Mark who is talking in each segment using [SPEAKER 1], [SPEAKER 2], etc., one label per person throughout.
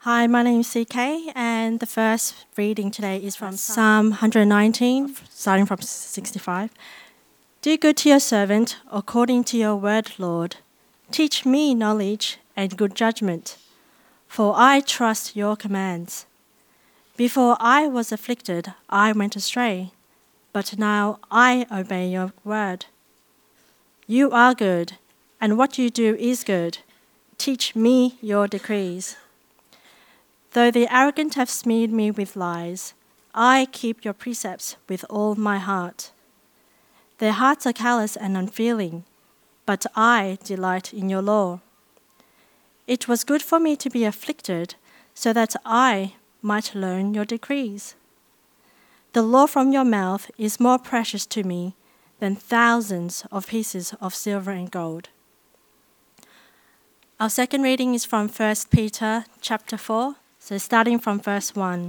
[SPEAKER 1] Hi, my name is CK, and the first reading today is from Psalm 119, starting from 65. Do good to your servant according to your word, Lord. Teach me knowledge and good judgment, for I trust your commands. Before I was afflicted, I went astray, but now I obey your word. You are good, and what you do is good. Teach me your decrees. Though the arrogant have smeared me with lies, I keep your precepts with all my heart. Their hearts are callous and unfeeling, but I delight in your law. It was good for me to be afflicted, so that I might learn your decrees. The law from your mouth is more precious to me than thousands of pieces of silver and gold. Our second reading is from 1 Peter chapter 4. So starting from verse 1.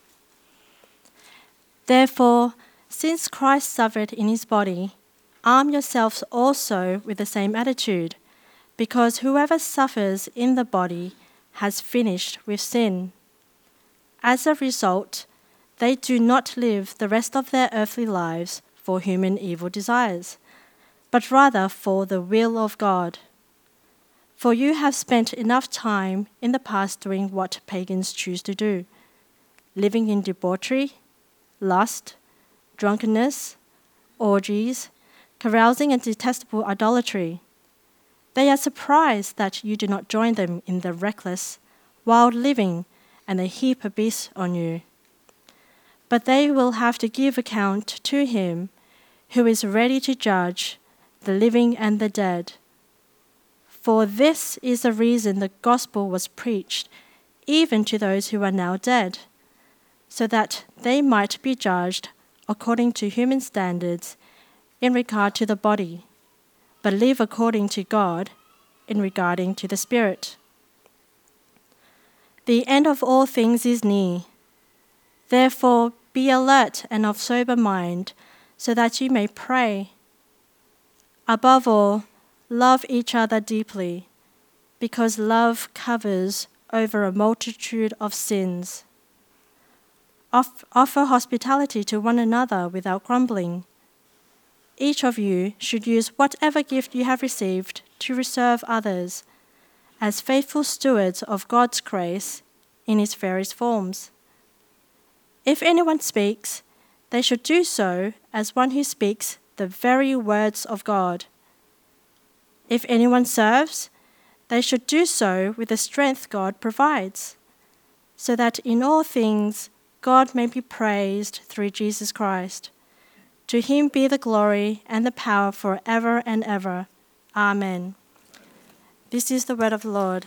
[SPEAKER 1] Therefore, since Christ suffered in his body, arm yourselves also with the same attitude, because whoever suffers in the body has finished with sin. As a result, they do not live the rest of their earthly lives for human evil desires, but rather for the will of God. For you have spent enough time in the past doing what pagans choose to do, living in debauchery, lust, drunkenness, orgies, carousing and detestable idolatry. They are surprised that you do not join them in their reckless, wild living, and they heap abuse on you. But they will have to give account to him who is ready to judge the living and the dead. For this is the reason the gospel was preached, even to those who are now dead, so that they might be judged according to human standards in regard to the body, but live according to God in regarding to the Spirit. The end of all things is near. Therefore, be alert and of sober mind, so that you may pray. Above all, love each other deeply, because love covers over a multitude of sins. Offer hospitality to one another without grumbling. Each of you should use whatever gift you have received to serve others, as faithful stewards of God's grace in its various forms. If anyone speaks, they should do so as one who speaks the very words of God. If anyone serves, they should do so with the strength God provides, so that in all things God may be praised through Jesus Christ. To him be the glory and the power forever and ever. Amen. This is the word of the Lord.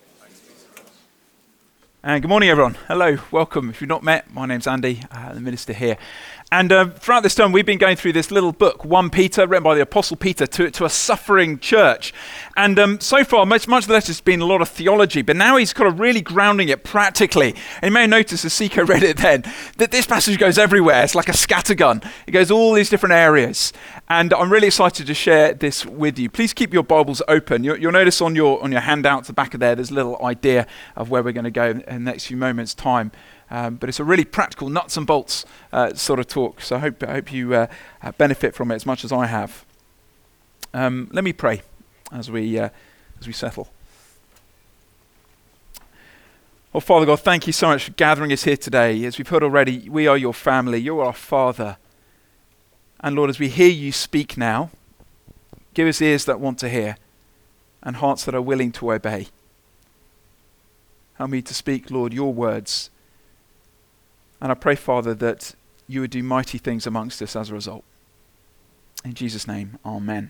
[SPEAKER 2] And good morning, everyone. Hello, welcome. If you've not met, my name's Andy, the minister here. And throughout this term, we've been going through this little book, 1 Peter, written by the Apostle Peter to a suffering church. And so far, much of the letter has been a lot of theology, but now he's kind of really grounding it practically. And you may notice, as Siko read it then, that this passage goes everywhere. It's like a scattergun. It goes all these different areas. And I'm really excited to share this with you. Please keep your Bibles open. You'll notice on your handout at the back of there's a little idea of where we're going to go in the next few moments' time. But it's a really practical, nuts and bolts sort of talk. So I hope you benefit from it as much as I have. Let me pray as we settle. Oh, Father God, thank you so much for gathering us here today. As we've heard already, we are your family. You're our Father. And Lord, as we hear you speak now, give us ears that want to hear and hearts that are willing to obey. Help me to speak, Lord, your words. And I pray, Father, that you would do mighty things amongst us as a result. In Jesus' name, amen.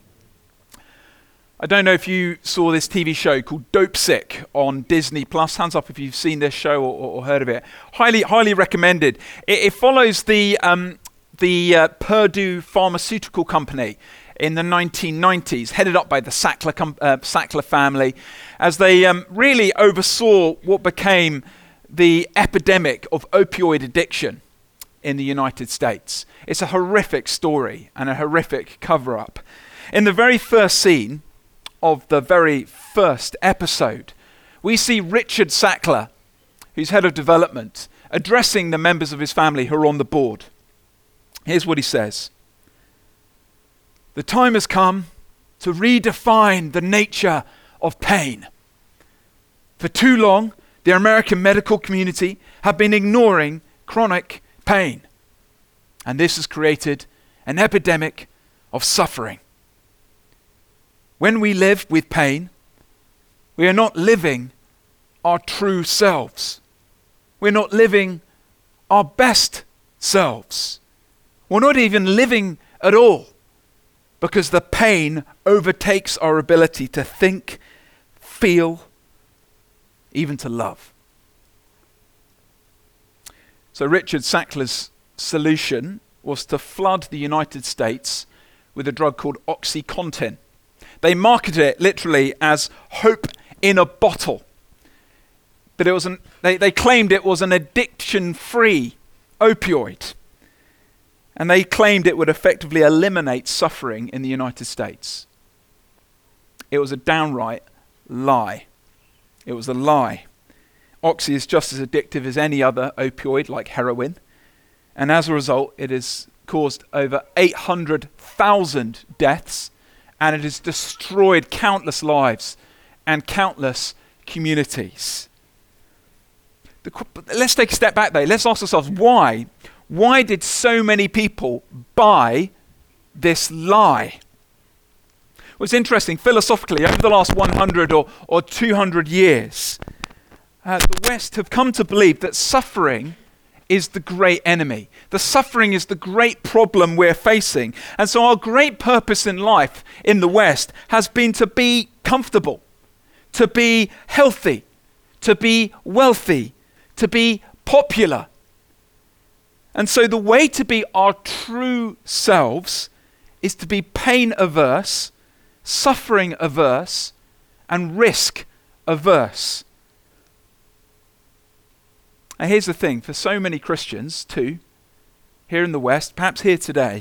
[SPEAKER 2] I don't know if you saw this TV show called Dopesick on Disney+. Hands up if you've seen this show or heard of it. Highly recommended. It follows the Purdue Pharmaceutical Company in the 1990s, headed up by the Sackler family, as they really oversaw what became the epidemic of opioid addiction in the United States. It's a horrific story and a horrific cover-up. In the very first scene of the very first episode, we see Richard Sackler who's head of development, addressing the members of his family who are on the board. Here's what he says. The time has come to redefine the nature of pain. For too long, the American medical community have been ignoring chronic pain. And this has created an epidemic of suffering. When we live with pain, we are not living our true selves. We're not living our best selves. We're not even living at all, because the pain overtakes our ability to think, feel, even to love. So Richard Sackler's solution was to flood the United States with a drug called OxyContin. They marketed it literally as hope in a bottle. But they claimed it was an addiction-free opioid. And they claimed it would effectively eliminate suffering in the United States. It was a downright lie. It was a lie. Oxy is just as addictive as any other opioid like heroin. And as a result, it has caused over 800,000 deaths, and it has destroyed countless lives and countless communities. Let's take a step back though. Let's ask ourselves why. Why did so many people buy this lie? Well, it's interesting, philosophically, over the last 100 or 200 years, the West have come to believe that suffering is the great enemy. The suffering is the great problem we're facing. And so our great purpose in life in the West has been to be comfortable, to be healthy, to be wealthy, to be popular. And so the way to be our true selves is to be pain averse, suffering averse, and risk averse. And here's the thing, for so many Christians too, here in the West, perhaps here today,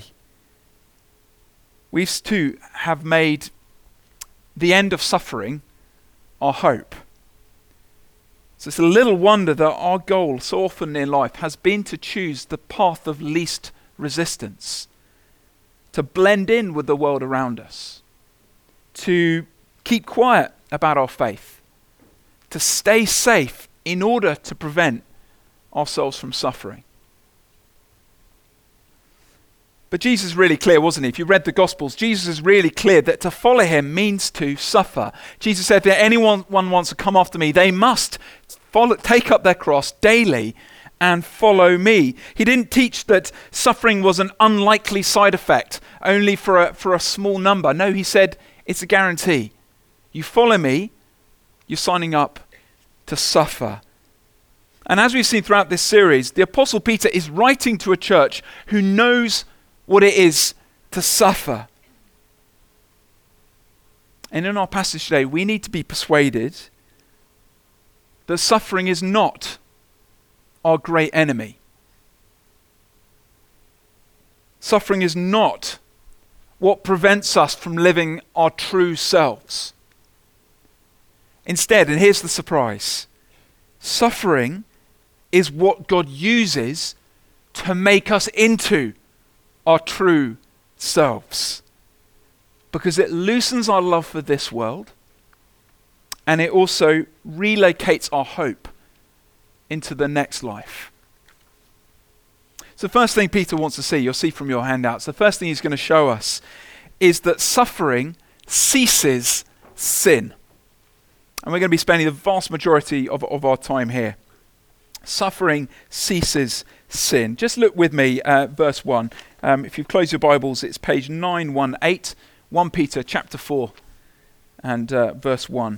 [SPEAKER 2] we too have made the end of suffering our hope. So it's a little wonder that our goal so often in life has been to choose the path of least resistance, to blend in with the world around us, to keep quiet about our faith, to stay safe in order to prevent ourselves from suffering. But Jesus is really clear, wasn't he? If you read the Gospels, Jesus is really clear that to follow him means to suffer. Jesus said that anyone wants to come after me, they must take up their cross daily and follow me. He didn't teach that suffering was an unlikely side effect, only for a small number. No, he said it's a guarantee. You follow me, you're signing up to suffer. And as we've seen throughout this series, the Apostle Peter is writing to a church who knows what it is to suffer. And in our passage today, we need to be persuaded that suffering is not our great enemy. Suffering is not what prevents us from living our true selves. Instead, and here's the surprise, suffering is what God uses to make us into our true selves. Because it loosens our love for this world, and it also relocates our hope into the next life. So the first thing Peter wants to see, you'll see from your handouts, the first thing he's going to show us is that suffering ceases sin. And we're going to be spending the vast majority of our time here. Suffering ceases sin. Just look with me at verse 1. If you close your Bibles, it's page 918, 1 Peter chapter 4 and verse 1.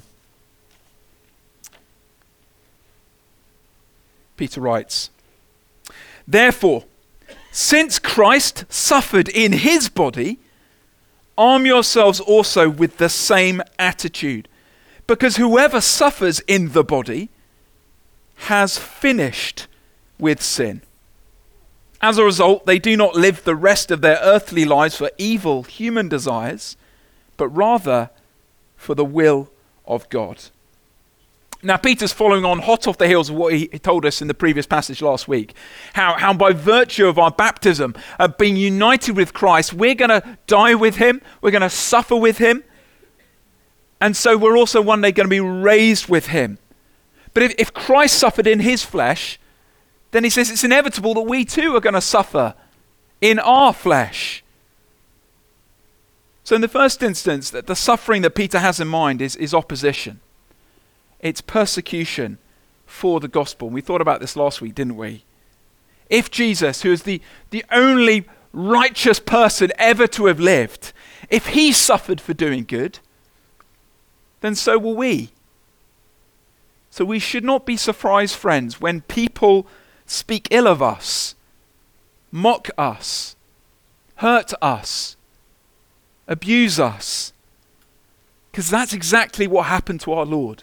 [SPEAKER 2] Peter writes, "Therefore, since Christ suffered in his body, arm yourselves also with the same attitude, because whoever suffers in the body has finished with sin. As a result, they do not live the rest of their earthly lives for evil human desires, but rather for the will of God." Now, Peter's following on hot off the heels of what he told us in the previous passage last week. How by virtue of our baptism, being united with Christ, we're going to die with him, we're going to suffer with him, and so we're also one day going to be raised with him. But if Christ suffered in his flesh, then he says it's inevitable that we too are going to suffer in our flesh. So in the first instance, the suffering that Peter has in mind is opposition. It's persecution for the gospel. We thought about this last week, didn't we? If Jesus, who is the only righteous person ever to have lived, if he suffered for doing good, then so will we. So we should not be surprised, friends, when people speak ill of us, mock us, hurt us, abuse us, because that's exactly what happened to our Lord.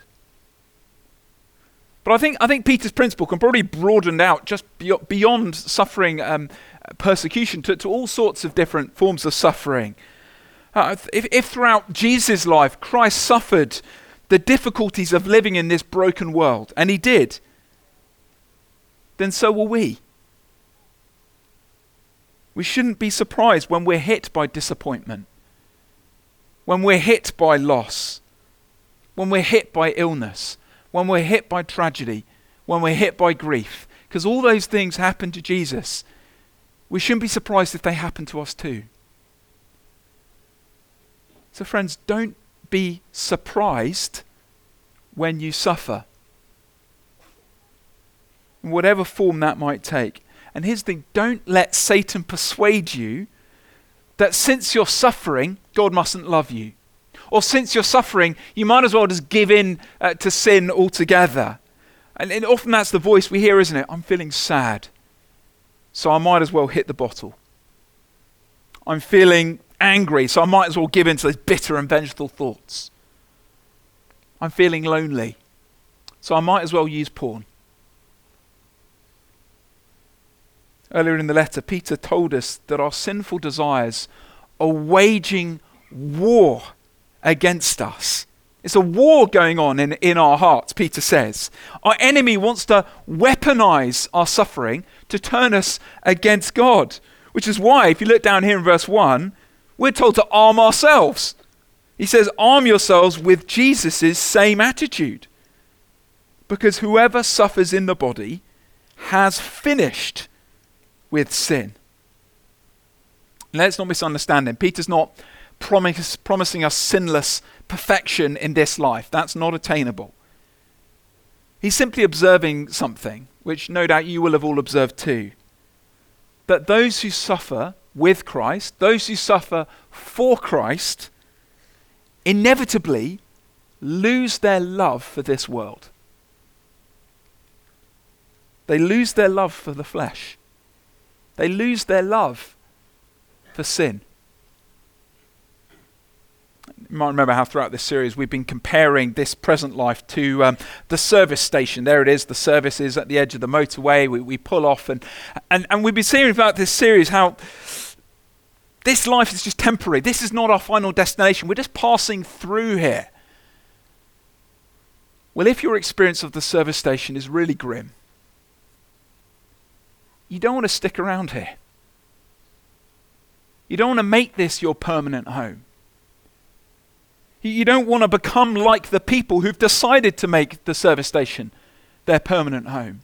[SPEAKER 2] But I think Peter's principle can probably be broadened out just beyond suffering persecution to all sorts of different forms of suffering. If throughout Jesus' life Christ suffered the difficulties of living in this broken world, and he did, then so will we. We shouldn't be surprised when we're hit by disappointment, when we're hit by loss, when we're hit by illness, when we're hit by tragedy, when we're hit by grief, because all those things happened to Jesus. We shouldn't be surprised if they happen to us too. So friends, don't be surprised when you suffer, in whatever form that might take. And here's the thing, don't let Satan persuade you that since you're suffering, God mustn't love you. Or since you're suffering, you might as well just give in to sin altogether. And often that's the voice we hear, isn't it? I'm feeling sad, so I might as well hit the bottle. I'm feeling angry, so I might as well give in to those bitter and vengeful thoughts. I'm feeling lonely, so I might as well use porn. Earlier in the letter, Peter told us that our sinful desires are waging war against us. It's a war going on in our hearts, Peter says. Our enemy wants to weaponize our suffering to turn us against God, which is why, if you look down here in verse 1, we're told to arm ourselves. He says, arm yourselves with Jesus' same attitude, because whoever suffers in the body has finished with sin. Let's not misunderstand him. Peter's not promising us sinless perfection in this life. That's not attainable. He's simply observing something, which no doubt you will have all observed too. That those who suffer with Christ, those who suffer for Christ, inevitably lose their love for this world. They lose their love for the flesh. They lose their love for sin. You might remember how throughout this series we've been comparing this present life to the service station. There it is, the service is at the edge of the motorway. We pull off and we've been seeing throughout this series how this life is just temporary. This is not our final destination. We're just passing through here. Well, if your experience of the service station is really grim, you don't want to stick around here. You don't want to make this your permanent home. You don't want to become like the people who've decided to make the service station their permanent home.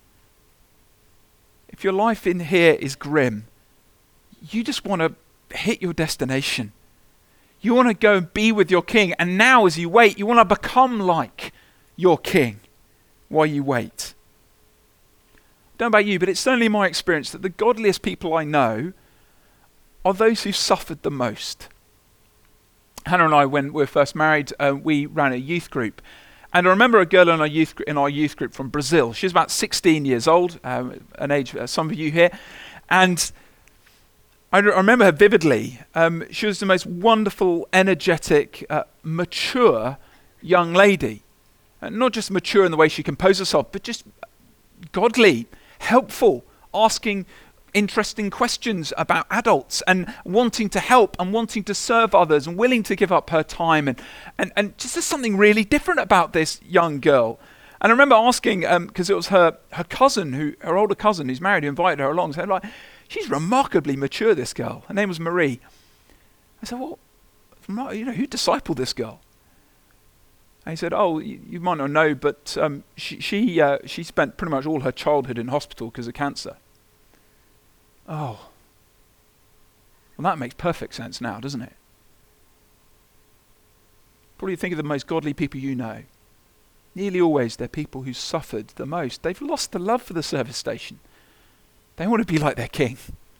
[SPEAKER 2] If your life in here is grim, you just want to hit your destination. You want to go and be with your King. And now as you wait, you want to become like your King while you wait. I don't know about you, but it's certainly my experience that the godliest people I know are those who've suffered the most. Hannah and I, when we were first married, we ran a youth group. And I remember a girl in our youth group from Brazil. She was about 16 years old, an age some of you here. And I remember her vividly. She was the most wonderful, energetic, mature young lady. Not just mature in the way she composed herself, but just godly, helpful, asking interesting questions about adults and wanting to help and wanting to serve others and willing to give up her time. And just there's something really different about this young girl. And I remember asking, because it was her cousin, her older cousin who's married, who invited her along, said, like, she's remarkably mature, this girl. Her name was Marie. I said, well, who discipled this girl? And he said, oh, you might not know, but she spent pretty much all her childhood in hospital because of cancer. Oh. Well, that makes perfect sense now, doesn't it? Probably think of the most godly people you know. Nearly always they're people who suffered the most. They've lost the love for the service station. They want to be like their king.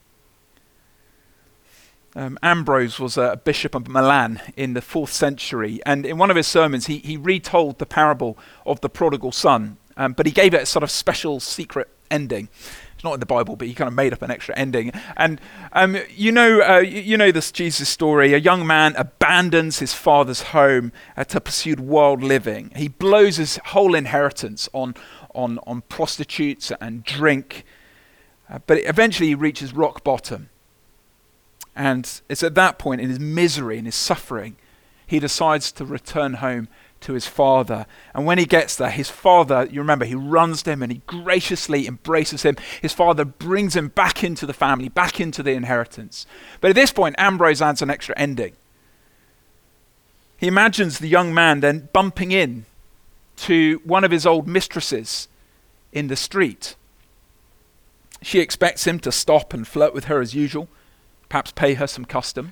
[SPEAKER 2] Ambrose was a bishop of Milan in the 4th century, and in one of his sermons he retold the parable of the prodigal son, but he gave it a sort of special secret ending. It's not in the Bible, but he kind of made up an extra ending. And you know this Jesus story. A young man abandons his father's home to pursue wild living. He blows his whole inheritance on prostitutes and drink, but eventually he reaches rock bottom. And it's at that point, in his misery and his suffering, he decides to return home to his father. And when he gets there, his father, you remember, he runs to him and he graciously embraces him. His father brings him back into the family, back into the inheritance. But at this point, Ambrose adds an extra ending. He imagines the young man then bumping in to one of his old mistresses in the street. She expects him to stop and flirt with her as usual, perhaps pay her some custom.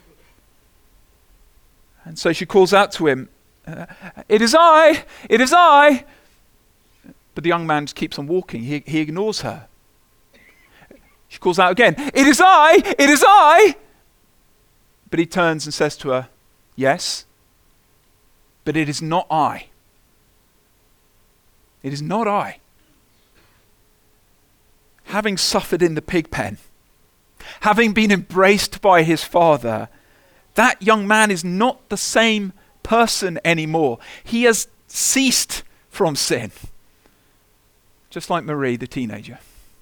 [SPEAKER 2] And so she calls out to him, it is I! It is I! But the young man just keeps on walking. He ignores her. She calls out again, it is I! It is I! But he turns and says to her, yes, but it is not I. It is not I. Having suffered in the pig pen, having been embraced by his father, that young man is not the same person anymore. He has ceased from sin. Just like Marie, the teenager.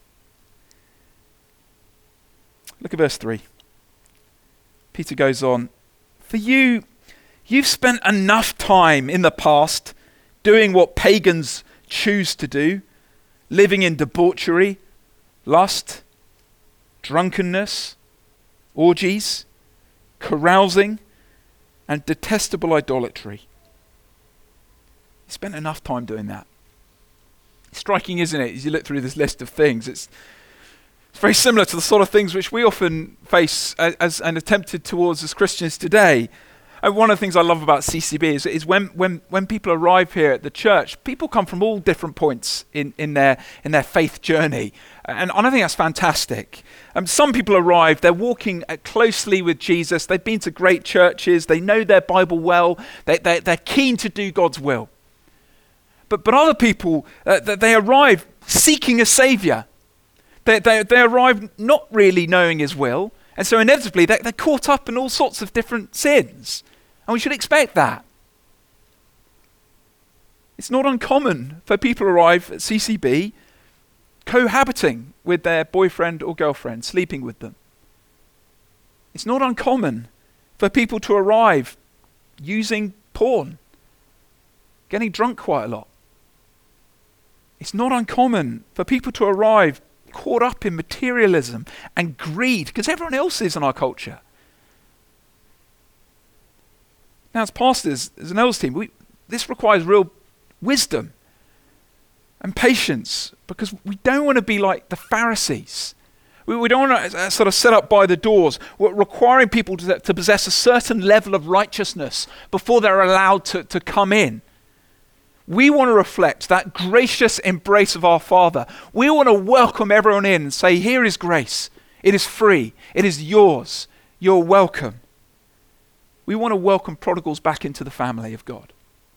[SPEAKER 2] Look at verse 3. Peter goes on, for you've spent enough time in the past doing what pagans choose to do, living in debauchery, lust, drunkenness, orgies, carousing, and detestable idolatry. You spent enough time doing that. It's striking, isn't it, as you look through this list of things? It's very similar to the sort of things which we often face as and attempted towards as Christians today. And one of the things I love about CCB is when people arrive here at the church, people come from all different points in their faith journey. And I think that's fantastic. Some people arrive, they're walking closely with Jesus, they've been to great churches, they know their Bible well, they're keen to do God's will. But other people, they arrive seeking a saviour. They arrive not really knowing his will, and so inevitably they're caught up in all sorts of different sins. And we should expect that. It's not uncommon for people to arrive at CCB cohabiting with their boyfriend or girlfriend, sleeping with them. It's not uncommon for people to arrive using porn, getting drunk quite a lot. It's not uncommon for people to arrive caught up in materialism and greed, because everyone else is in our culture. Now, as pastors, as an elders team, this requires real wisdom and patience, because we don't want to be like the Pharisees. We don't want to sort of set up by the doors. We're requiring people to possess a certain level of righteousness before they're allowed to come in. We want to reflect that gracious embrace of our Father. We want to welcome everyone in and say, here is grace. It is free. It is yours. You're welcome. We want to welcome prodigals back into the family of God.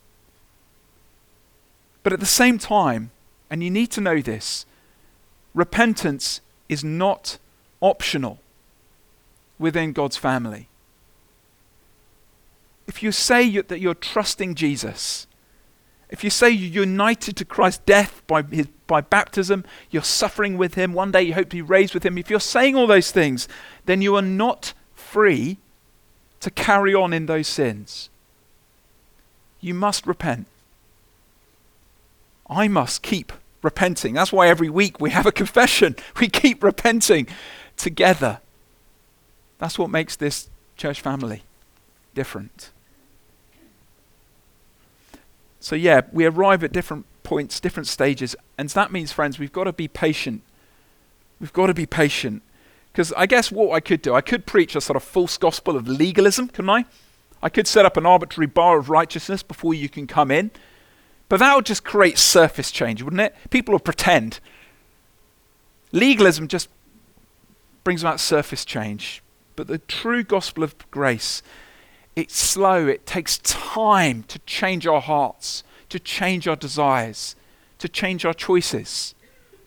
[SPEAKER 2] But at the same time, and you need to know this, repentance is not optional within God's family. If you say that you're trusting Jesus If you say you're united to Christ's death by baptism, you're suffering with him, one day you hope to be raised with him. If you're saying all those things, then you are not free to carry on in those sins. You must repent. I must keep repenting. That's why every week we have a confession. We keep repenting together. That's what makes this church family different. So yeah, we arrive at different points, different stages, and that means, friends, we've got to be patient. We've got to be patient. Because I guess what I could do, I could preach a sort of false gospel of legalism, couldn't I? I could set up an arbitrary bar of righteousness before you can come in. But that would just create surface change, wouldn't it? People will pretend. Legalism just brings about surface change. But the true gospel of grace, it's slow. It takes time to change our hearts, to change our desires, to change our choices.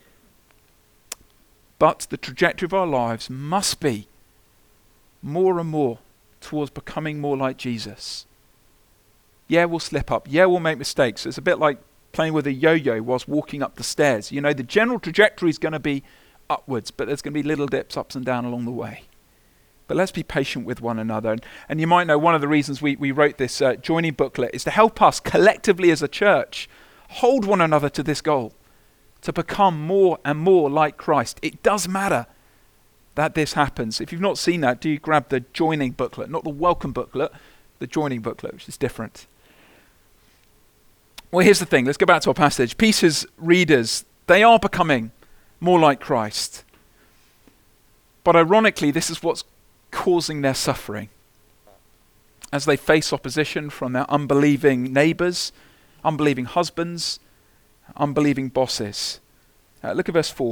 [SPEAKER 2] But the trajectory of our lives must be more and more towards becoming more like Jesus. Yeah, we'll slip up. Yeah, we'll make mistakes. It's a bit like playing with a yo-yo whilst walking up the stairs. You know, the general trajectory is going to be upwards, but there's going to be little dips ups and down along the way. But let's be patient with one another. And you might know one of the reasons we wrote this joining booklet is to help us collectively as a church hold one another to this goal, to become more and more like Christ. It does matter that this happens. If you've not seen that, do grab the joining booklet, not the welcome booklet, the joining booklet, which is different. Well, here's the thing. Let's go back to our passage. Peter's readers, they are becoming more like Christ. But ironically, this is what's causing their suffering. As they face opposition from their unbelieving neighbours, unbelieving husbands, unbelieving bosses. Look at verse 4.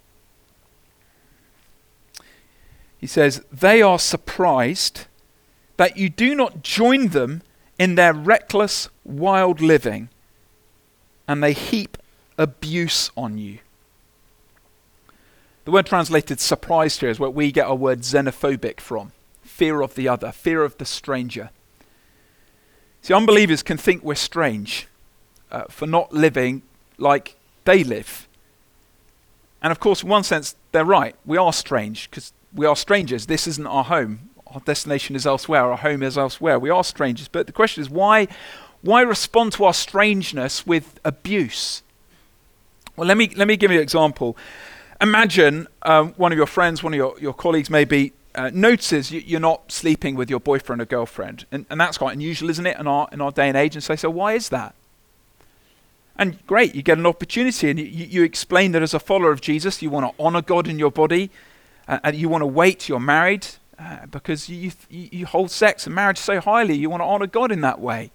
[SPEAKER 2] He says, they are surprised that you do not join them in their reckless, wild living, and they heap abuse on you. The word translated surprised here is where we get our word xenophobic from. Fear of the other, fear of the stranger. See, unbelievers can think we're strange for not living like they live. And of course, in one sense, they're right. We are strange because we are strangers. This isn't our home. Our destination is elsewhere. Our home is elsewhere. We are strangers. But the question is, why respond to our strangeness with abuse? Well, let me give you an example. Imagine one of your friends, one of your colleagues maybe notices you're not sleeping with your boyfriend or girlfriend. And that's quite unusual, isn't it, in our day and age? And say, so why is that? And great, you get an opportunity and you explain that as a follower of Jesus, you want to honor God in your body and you want to wait till you're married because you hold sex and marriage so highly. You want to honor God in that way.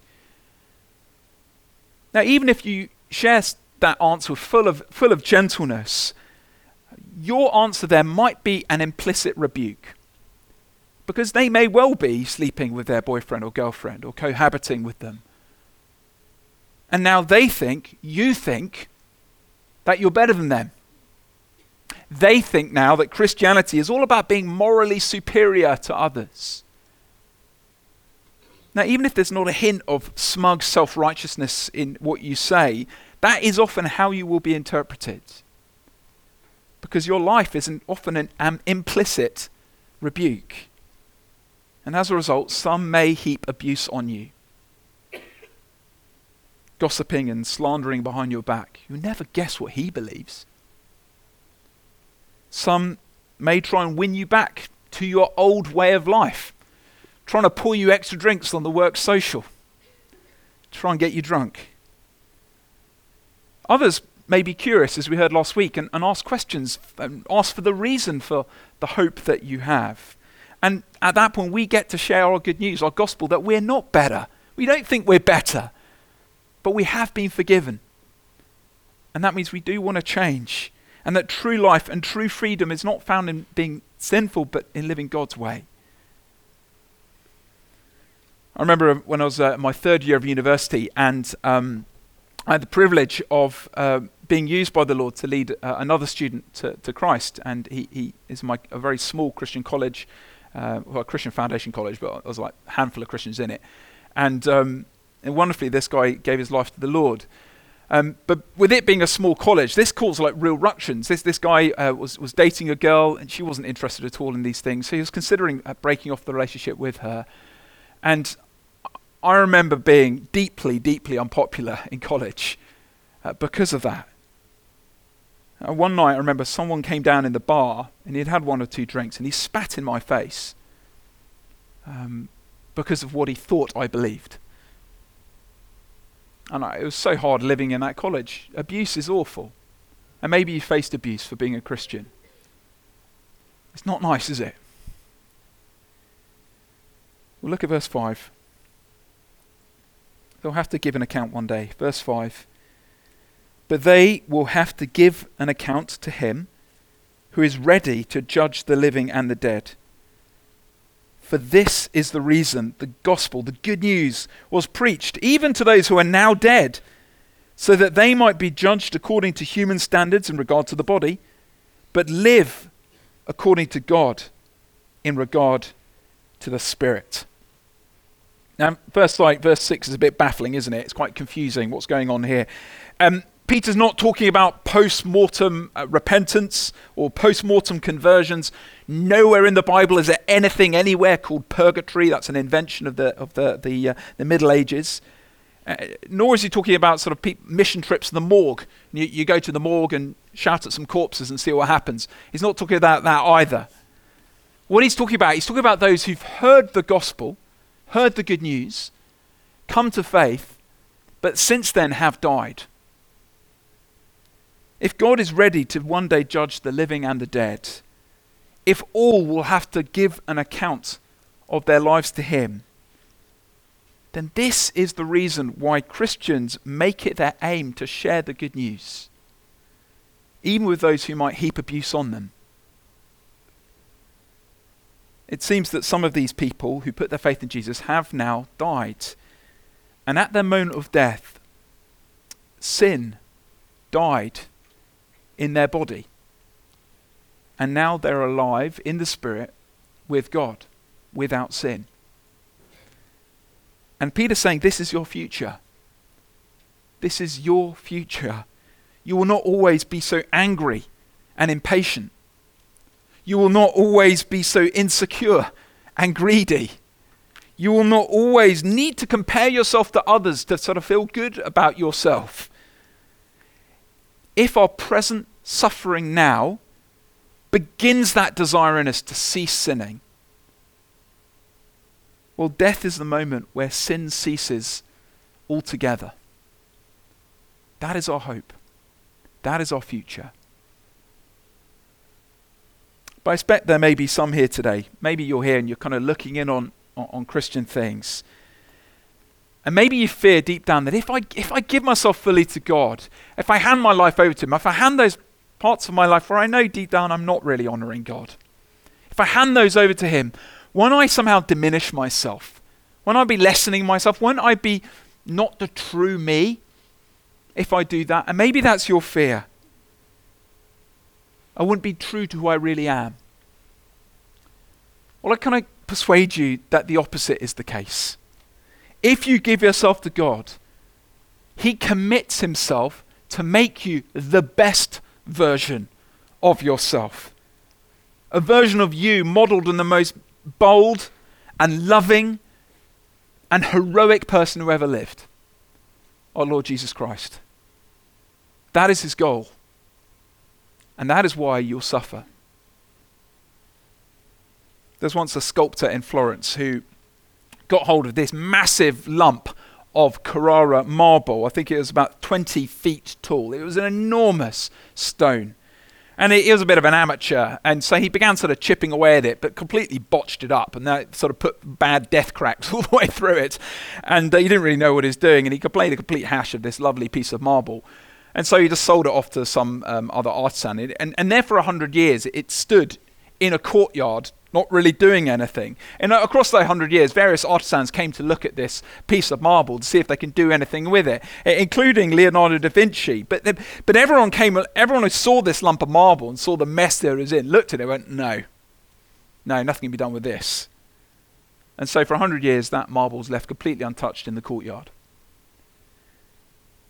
[SPEAKER 2] Now, even if you share that answer full of gentleness, your answer there might be an implicit rebuke because they may well be sleeping with their boyfriend or girlfriend or cohabiting with them. And now you think that you're better than them. They think now that Christianity is all about being morally superior to others. Now, even if there's not a hint of smug self-righteousness in what you say, that is often how you will be interpreted. Because your life is often an implicit rebuke. And as a result, some may heap abuse on you. Gossiping and slandering behind your back. You'll never guess what he believes. Some may try and win you back to your old way of life, trying to pour you extra drinks on the work social, try and get you drunk. Others may be curious, as we heard last week, and ask questions, and ask for the reason for the hope that you have. And at that point, we get to share our good news, our gospel, that we're not better. We don't think we're better, but we have been forgiven. And that means we do want to change. And that true life and true freedom is not found in being sinful, but in living God's way. I remember when I was in my third year of university, and I had the privilege of being used by the Lord to lead another student to Christ. And he is a very small Christian college, a Christian foundation college, but there was like a handful of Christians in it. And And wonderfully, this guy gave his life to the Lord. But with it being a small college, this caused like real ructions. This guy was dating a girl, and she wasn't interested at all in these things. So he was considering breaking off the relationship with her. And I remember being deeply, deeply unpopular in college because of that. One night, I remember someone came down in the bar, and he'd had 1 or 2 drinks, and he spat in my face because of what he thought I believed. And it was so hard living in that college. Abuse is awful. And maybe you faced abuse for being a Christian. It's not nice, is it? Well, look at verse 5. They'll have to give an account one day. Verse 5. But they will have to give an account to him who is ready to judge the living and the dead. For this is the reason the gospel, the good news, was preached, even to those who are now dead, so that they might be judged according to human standards in regard to the body, but live according to God in regard to the spirit. Now, verse 6 is a bit baffling, isn't it? It's quite confusing what's going on here. Peter's not talking about post-mortem repentance or post-mortem conversions. Nowhere in the Bible is there anything anywhere called purgatory. That's an invention of the Middle Ages. Nor is he talking about sort of mission trips to the morgue. You go to the morgue and shout at some corpses and see what happens. He's not talking about that either. What he's talking about those who've heard the gospel, heard the good news, come to faith, but since then have died. If God is ready to one day judge the living and the dead, if all will have to give an account of their lives to him, then this is the reason why Christians make it their aim to share the good news, even with those who might heap abuse on them. It seems that some of these people who put their faith in Jesus have now died. And at their moment of death, sin died in their body. And now they're alive in the Spirit with God, without sin. And Peter's saying, this is your future. This is your future. You will not always be so angry and impatient. You will not always be so insecure and greedy. You will not always need to compare yourself to others to sort of feel good about yourself. If our present suffering now begins that desire in us to cease sinning, well, death is the moment where sin ceases altogether. That is our hope. That is our future. But I expect there may be some here today. Maybe you're here and you're kind of looking in on Christian things. And maybe you fear deep down that if I give myself fully to God, if I hand my life over to him, if I hand those parts of my life where I know deep down I'm not really honoring God, if I hand those over to him, won't I somehow diminish myself? Won't I be lessening myself? Won't I be not the true me if I do that? And maybe that's your fear. I wouldn't be true to who I really am. Well, I kind of persuade you that the opposite is the case. If you give yourself to God, he commits himself to make you the best version of yourself. A version of you modeled in the most bold and loving and heroic person who ever lived, our Lord Jesus Christ. That is his goal. And that is why you'll suffer. There's once a sculptor in Florence who got hold of this massive lump of Carrara marble. I think it was about 20 feet tall. It was an enormous stone. And he was a bit of an amateur, and so he began sort of chipping away at it, but completely botched it up, and that sort of put bad death cracks all the way through it. And he didn't really know what he was doing, and he made a complete hash of this lovely piece of marble. And so he just sold it off to some other artisan. And there for 100 years, it stood in a courtyard, not really doing anything. And across the 100 years, various artisans came to look at this piece of marble to see if they can do anything with it, including Leonardo da Vinci. But everyone who saw this lump of marble and saw the mess that it was in, looked at it and went, no, nothing can be done with this. And so for 100 years, that marble was left completely untouched in the courtyard.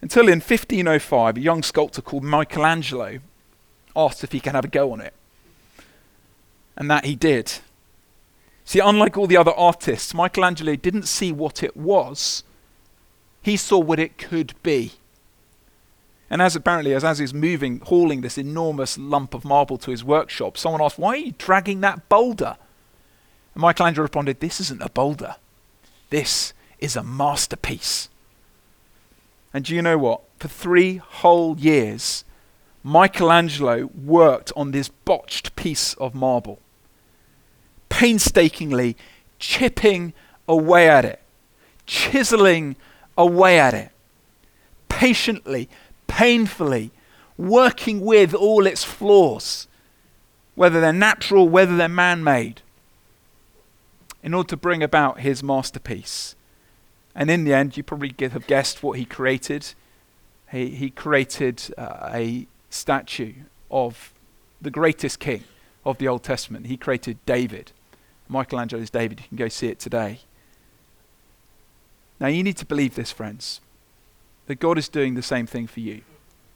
[SPEAKER 2] Until in 1505, a young sculptor called Michelangelo asked if he can have a go on it. And that he did. See, unlike all the other artists, Michelangelo didn't see what it was. He saw what it could be. And as he's moving, hauling this enormous lump of marble to his workshop, someone asked, "Why are you dragging that boulder?" And Michelangelo responded, "This isn't a boulder. This is a masterpiece." And do you know what? For 3 whole years, Michelangelo worked on this botched piece of marble, painstakingly chipping away at it, chiseling away at it, patiently, painfully, working with all its flaws, whether they're natural, whether they're man-made, in order to bring about his masterpiece. And in the end, you probably have guessed what he created. He created a statue of the greatest king of the Old Testament. He created David. Michelangelo's David. You can go see it today. Now you need to believe this, friends, that God is doing the same thing for you.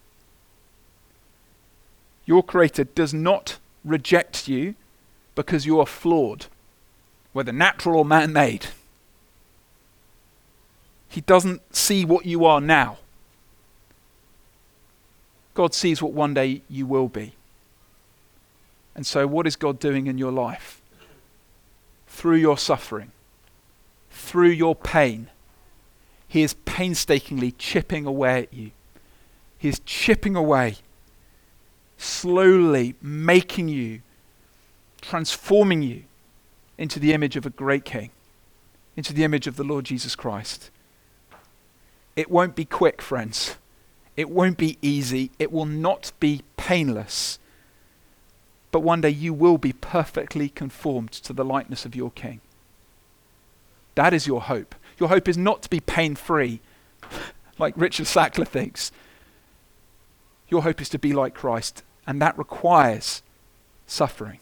[SPEAKER 2] Your Creator does not reject you because you are flawed, whether natural or man-made. He doesn't see what you are now. God sees what one day you will be. And so what is God doing in your life? Through your suffering, through your pain, He is painstakingly chipping away at you. He is chipping away, slowly making you, transforming you into the image of a great King, into the image of the Lord Jesus Christ. It won't be quick, friends. It won't be easy. It will not be painless. But one day you will be perfectly conformed to the likeness of your King. That is your hope. Your hope is not to be pain-free, like Richard Sackler thinks. Your hope is to be like Christ, and that requires suffering.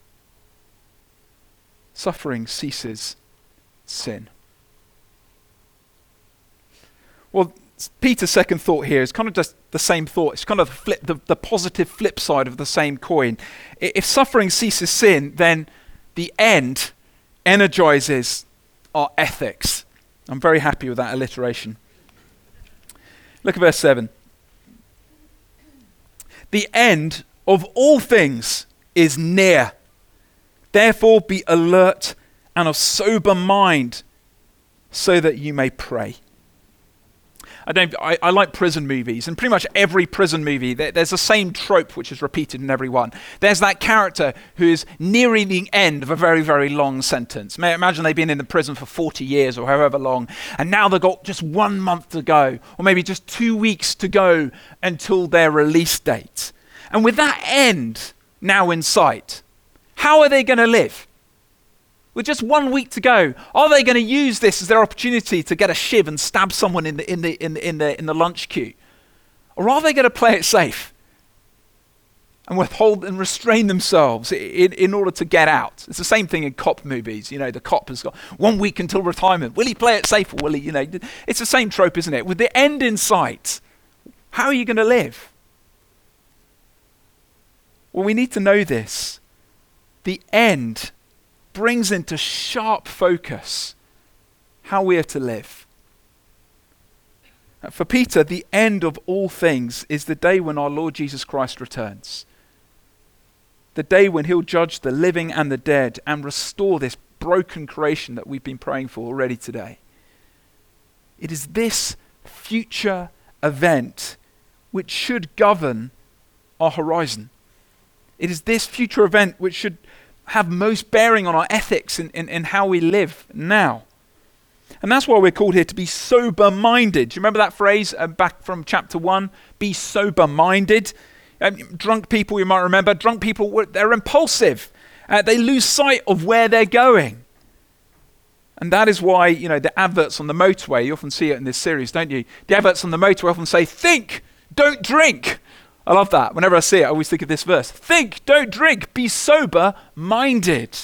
[SPEAKER 2] Suffering ceases sin. Well, Peter's second thought here is kind of just the same thought. It's kind of the positive flip side of the same coin. If suffering ceases sin, then the end energizes our ethics. I'm very happy with that alliteration. Look at verse 7. The end of all things is near. Therefore be alert and of sober mind so that you may pray. I like prison movies, and pretty much every prison movie, there's the same trope which is repeated in every one. There's that character who is nearing the end of a very, very long sentence. Imagine they've been in the prison for 40 years or however long, and now they've got just 1 month to go, or maybe just 2 weeks to go until their release date. And with that end now in sight, how are they going to live? With just 1 week to go, are they going to use this as their opportunity to get a shiv and stab someone in the lunch queue, or are they going to play it safe and withhold and restrain themselves in order to get out? It's the same thing in cop movies. You know, the cop has got 1 week until retirement. Will he play it safe, or will he? You know, it's the same trope, isn't it? With the end in sight, how are you going to live? Well, we need to know this. The end brings into sharp focus how we are to live. For Peter, the end of all things is the day when our Lord Jesus Christ returns. The day when he'll judge the living and the dead and restore this broken creation that we've been praying for already today. It is this future event which should govern our horizon. It is this future event which should have most bearing on our ethics in how we live now. And that's why we're called here to be sober-minded. Do you remember that phrase back from chapter 1? Be sober-minded. Drunk people, you might remember, drunk people, they're impulsive. They lose sight of where they're going. And that is why, you know, the adverts on the motorway, you often see it in this series, don't you? The adverts on the motorway often say, think, don't drink. I love that. Whenever I see it, I always think of this verse. Think, don't drink, be sober-minded.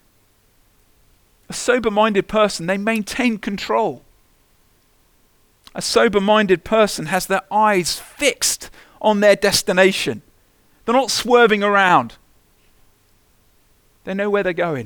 [SPEAKER 2] A sober-minded person, they maintain control. A sober-minded person has their eyes fixed on their destination. They're not swerving around. They know where they're going.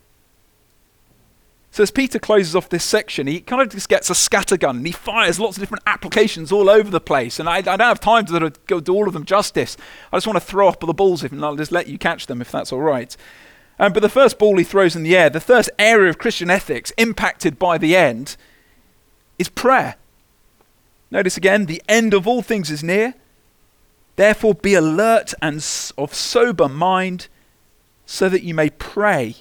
[SPEAKER 2] So as Peter closes off this section, he kind of just gets a scattergun and he fires lots of different applications all over the place. And I don't have time to sort of go do all of them justice. I just want to throw up the balls and I'll just let you catch them if that's all right. But the first ball he throws in the air, the first area of Christian ethics impacted by the end, is prayer. Notice again, the end of all things is near. Therefore be alert and of sober mind so that you may pray.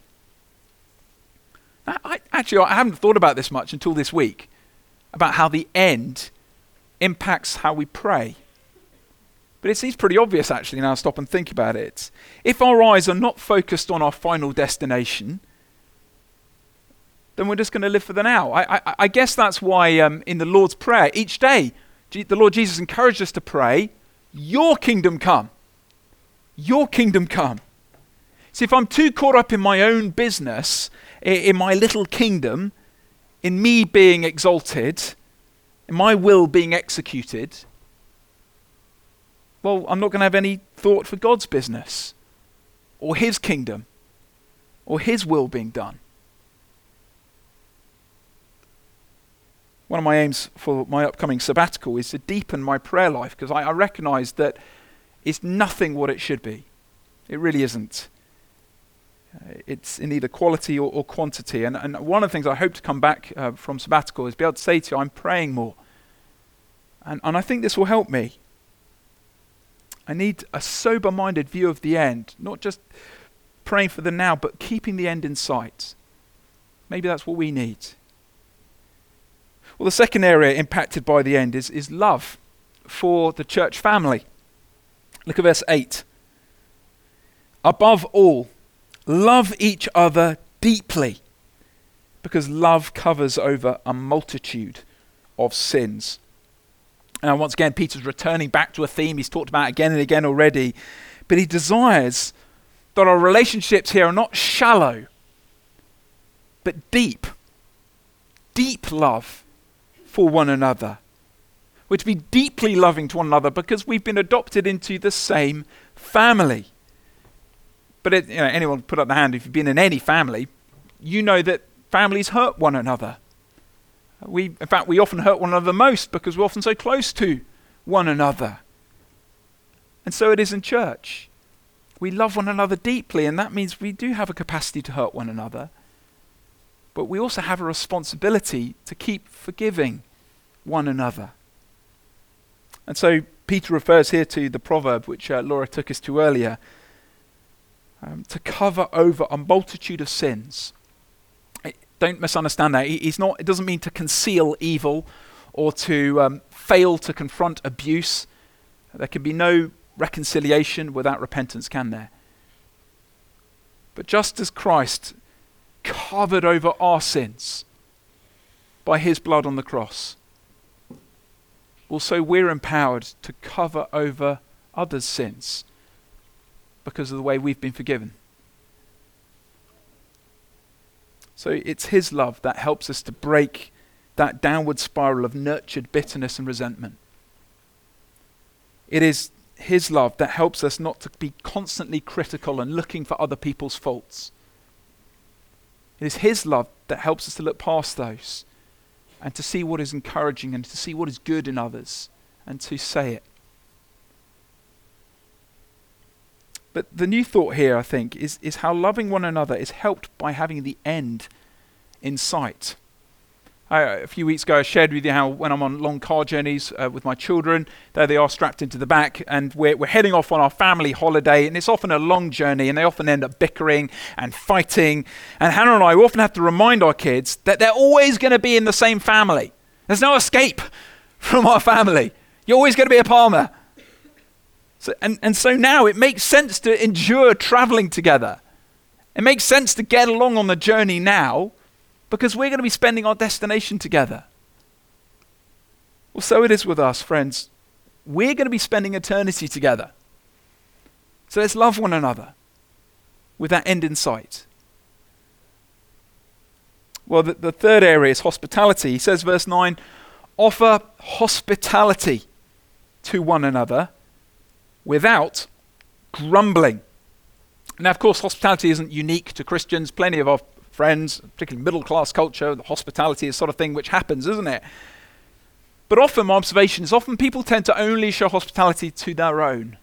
[SPEAKER 2] I haven't thought about this much until this week, about how the end impacts how we pray. But it seems pretty obvious actually now I stop and think about it. If our eyes are not focused on our final destination, then we're just going to live for the now. I guess that's why in the Lord's Prayer, each day, the Lord Jesus encouraged us to pray, your kingdom come. Your kingdom come. See, if I'm too caught up in my own business, in my little kingdom, in me being exalted, in my will being executed, well, I'm not going to have any thought for God's business, or his kingdom, or his will being done. One of my aims for my upcoming sabbatical is to deepen my prayer life, because I recognize that it's nothing what it should be. It really isn't. It's in either quality or quantity. And one of the things I hope to come back from sabbatical is be able to say to you, I'm praying more. And I think this will help me. I need a sober-minded view of the end, not just praying for the now, but keeping the end in sight. Maybe that's what we need. Well, the second area impacted by the end is love for the church family. Look at verse 8. Above all, love each other deeply, because love covers over a multitude of sins. Now, once again, Peter's returning back to a theme he's talked about again and again already, but he desires that our relationships here are not shallow, but deep. Deep love for one another. We're to be deeply loving to one another because we've been adopted into the same family. But anyone put up the hand if you've been in any family, you know that families hurt one another. In fact, we often hurt one another most because we're often so close to one another. And so it is in church. We love one another deeply, and that means we do have a capacity to hurt one another. But we also have a responsibility to keep forgiving one another. And so Peter refers here to the proverb which Laura took us to earlier, to cover over a multitude of sins. Don't misunderstand that. It doesn't mean to conceal evil or to fail to confront abuse. There can be no reconciliation without repentance, can there? But just as Christ covered over our sins by his blood on the cross, also we're empowered to cover over others' sins because of the way we've been forgiven. So it's his love that helps us to break that downward spiral of nurtured bitterness and resentment. It is his love that helps us not to be constantly critical and looking for other people's faults. It is his love that helps us to look past those and to see what is encouraging and to see what is good in others and to say it. But the new thought here, I think, is how loving one another is helped by having the end in sight. A few weeks ago I shared with you how when I'm on long car journeys with my children, there they are strapped into the back, and we're heading off on our family holiday, and it's often a long journey, and they often end up bickering and fighting. And Hannah and I often have to remind our kids that they're always going to be in the same family. There's no escape from our family. You're always going to be a Palmer. So now it makes sense to endure traveling together. It makes sense to get along on the journey now because we're going to be spending our destination together. Well, so it is with us, friends. We're going to be spending eternity together. So let's love one another with that end in sight. Well, the third area is hospitality. He says, verse 9, offer hospitality to one another without grumbling. Now, of course, hospitality isn't unique to Christians. Plenty of our friends, particularly middle-class culture, hospitality is sort of thing which happens, isn't it? But often, my observation is often people tend to only show hospitality to their own.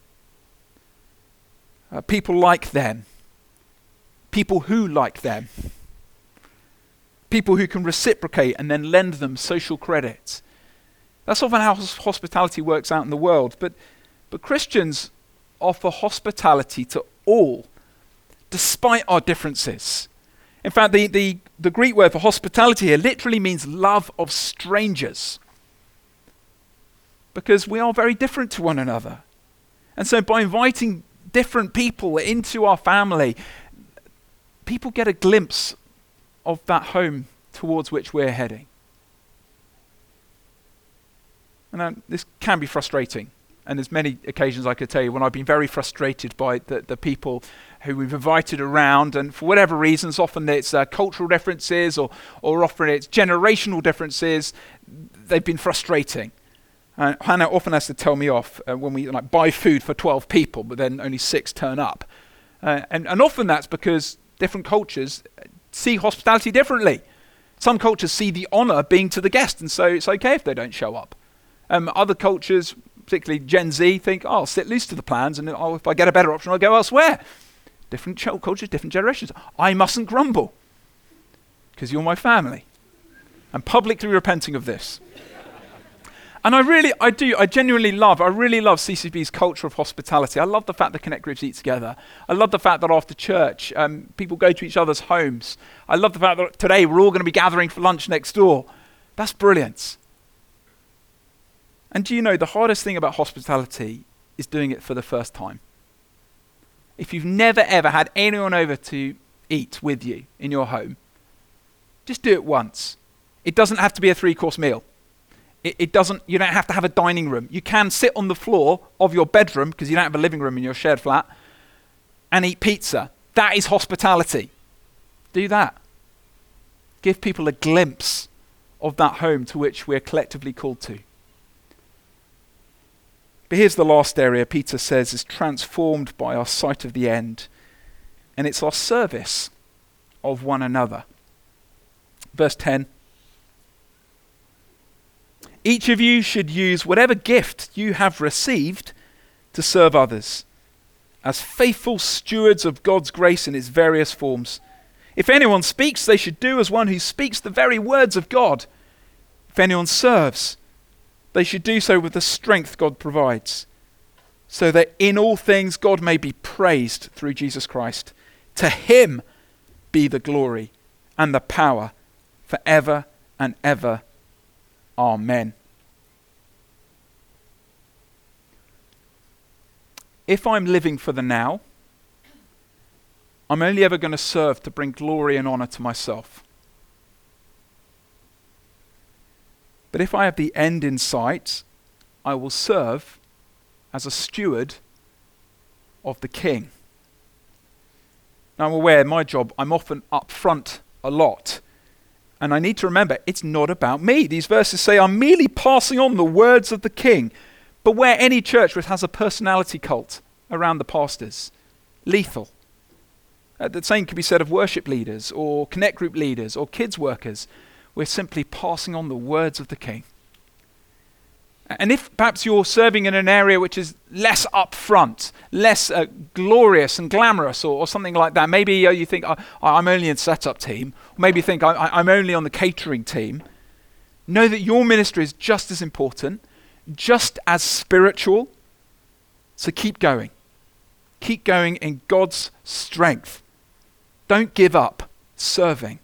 [SPEAKER 2] People like them. People who like them. People who can reciprocate and then lend them social credit. That's often how hospitality works out in the world. But Christians offer hospitality to all, despite our differences. In fact, the Greek word for hospitality here literally means love of strangers. Because we are very different to one another. And so by inviting different people into our family, people get a glimpse of that home towards which we're heading. And this can be frustrating. And there's many occasions I could tell you when I've been very frustrated by the people who we've invited around, and for whatever reasons, often it's cultural differences or often it's generational differences, they've been frustrating. Hannah often has to tell me off when we buy food for 12 people, but then only 6 turn up. And often that's because different cultures see hospitality differently. Some cultures see the honour being to the guest, and so it's okay if they don't show up. Other cultures, particularly Gen Z, think, I'll sit loose to the plans, and if I get a better option, I'll go elsewhere. Different cultures, different generations. I mustn't grumble, because you're my family. I'm publicly repenting of this. And I really love CCB's culture of hospitality. I love the fact that Connect groups eat together. I love the fact that after church, people go to each other's homes. I love the fact that today we're all going to be gathering for lunch next door. That's brilliant. And do you know, the hardest thing about hospitality is doing it for the first time. If you've never ever had anyone over to eat with you in your home, just do it once. It doesn't have to be a 3-course meal. You don't have to have a dining room. You can sit on the floor of your bedroom, because you don't have a living room in your shared flat, and eat pizza. That is hospitality. Do that. Give people a glimpse of that home to which we're collectively called to. But here's the last area Peter says is transformed by our sight of the end, and it's our service of one another. Verse 10. Each of you should use whatever gift you have received to serve others, as faithful stewards of God's grace in its various forms. If anyone speaks, they should do as one who speaks the very words of God. If anyone serves, they should do so with the strength God provides, so that in all things God may be praised through Jesus Christ. To him be the glory and the power forever and ever. Amen. If I'm living for the now, I'm only ever going to serve to bring glory and honor to myself. But if I have the end in sight, I will serve as a steward of the King. Now, I'm aware in my job, I'm often up front a lot. And I need to remember, it's not about me. These verses say I'm merely passing on the words of the King. But where any church which has a personality cult around the pastors, lethal. The same can be said of worship leaders or connect group leaders or kids workers. We're simply passing on the words of the King. And if perhaps you're serving in an area which is less upfront, less glorious and glamorous or something like that, maybe you think, I'm only in setup team, or maybe you think I'm only on the catering team, know that your ministry is just as important, just as spiritual, so keep going. Keep going in God's strength. Don't give up serving.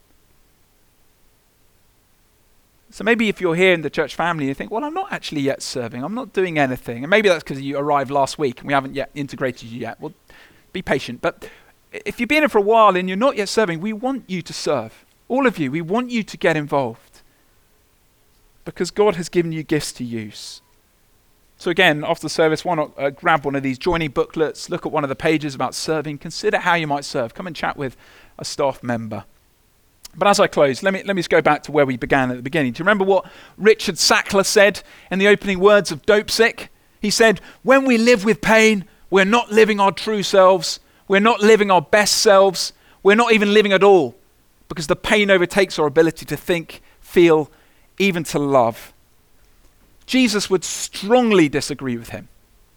[SPEAKER 2] So maybe if you're here in the church family, you think, well, I'm not actually yet serving. I'm not doing anything. And maybe that's because you arrived last week and we haven't yet integrated you yet. Well, be patient. But if you've been here for a while and you're not yet serving, we want you to serve. All of you, we want you to get involved. Because God has given you gifts to use. So again, after the service, why not grab one of these joining booklets, look at one of the pages about serving, consider how you might serve. Come and chat with a staff member. But as I close, let me just go back to where we began at the beginning. Do you remember what Richard Sackler said in the opening words of Dopesick? He said, when we live with pain, we're not living our true selves. We're not living our best selves. We're not even living at all, because the pain overtakes our ability to think, feel, even to love. Jesus would strongly disagree with him.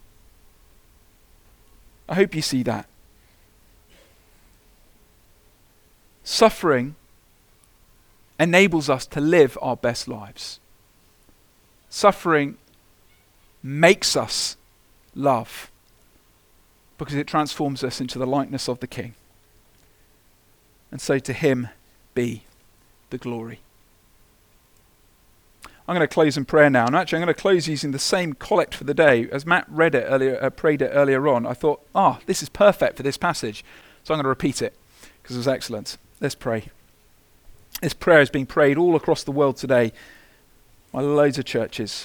[SPEAKER 2] I hope you see that. Suffering enables us to live our best lives. Suffering makes us love, because it transforms us into the likeness of the King. And so to him be the glory. I'm going to close in prayer now. And actually I'm going to close using the same collect for the day. As Matt read it earlier, prayed it earlier on, I thought, this is perfect for this passage. So I'm going to repeat it because it was excellent. Let's pray. This prayer is being prayed all across the world today by loads of churches.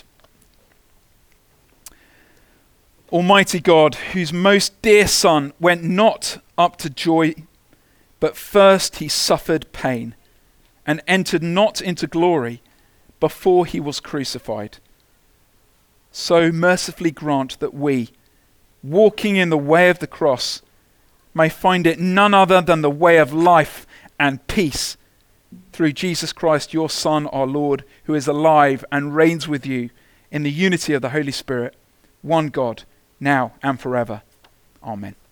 [SPEAKER 2] Almighty God, whose most dear Son went not up to joy, but first he suffered pain and entered not into glory before he was crucified. So mercifully grant that we, walking in the way of the cross, may find it none other than the way of life and peace, through Jesus Christ, your Son, our Lord, who is alive and reigns with you in the unity of the Holy Spirit, one God, now and forever. Amen.